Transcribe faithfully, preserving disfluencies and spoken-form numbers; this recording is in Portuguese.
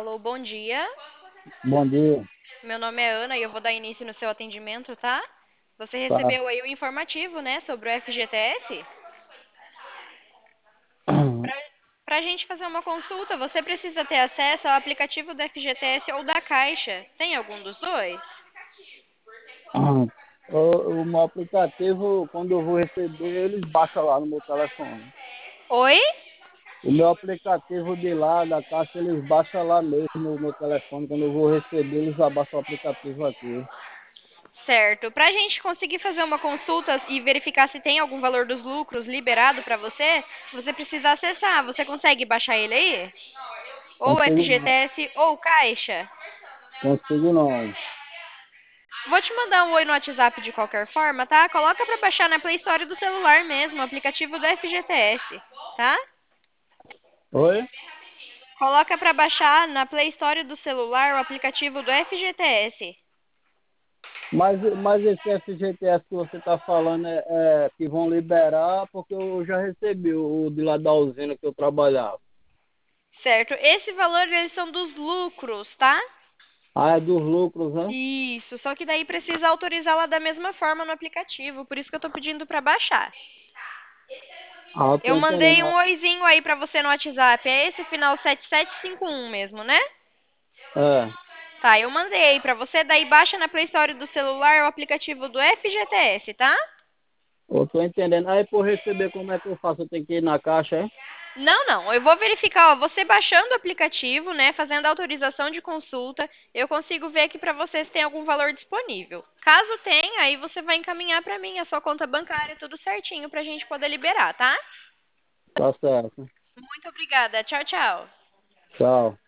Alô, bom dia. Bom dia. Meu nome é Ana e eu vou dar início no seu atendimento, tá? Você Tá. recebeu aí o informativo, né, sobre o F G T S? Para a gente fazer uma consulta, você precisa ter acesso ao aplicativo do F G T S ou da Caixa. Tem algum dos dois? O, o meu aplicativo, quando eu vou receber, eles baixam lá no meu telefone. Oi? O meu aplicativo de lá, da Caixa, eles baixam lá mesmo no meu telefone. Quando eu vou receber, eles abaixam o aplicativo aqui. Certo. Para a gente conseguir fazer uma consulta e verificar se tem algum valor dos lucros liberado para você, você precisa acessar. Você consegue baixar ele aí? Ou Consigo não. F G T S ou Caixa? Consigo não. Vou te mandar um oi no WhatsApp de qualquer forma, tá? Coloca pra baixar na Play Store do celular mesmo, o aplicativo do F G T S, tá? Oi? Coloca pra baixar na Play Store do celular o aplicativo do F G T S. Mas, mas esse F G T S que você está falando é, é que vão liberar, porque eu já recebi o de lá da usina que eu trabalhava. Certo? Esse valor, eles são dos lucros, tá? Ah, é dos lucros, né? Isso, só que daí precisa autorizá-la da mesma forma no aplicativo, por isso que eu tô pedindo pra baixar. Ah, eu tô Eu mandei entendendo. um oizinho aí pra você no WhatsApp, é esse final sete sete cinco um mesmo, né? É. Tá, eu mandei aí pra você, daí baixa na Play Store do celular o aplicativo do F G T S, tá? Eu tô entendendo. Aí por receber, como é que eu faço? Eu tenho que ir na caixa, é? Não, não, eu vou verificar, ó, você baixando o aplicativo, né, fazendo a autorização de consulta, eu consigo ver aqui pra você se tem algum valor disponível. Caso tenha, aí você vai encaminhar pra mim a sua conta bancária, tudo certinho pra gente poder liberar, tá? Tá certo. Muito obrigada, tchau, tchau. Tchau.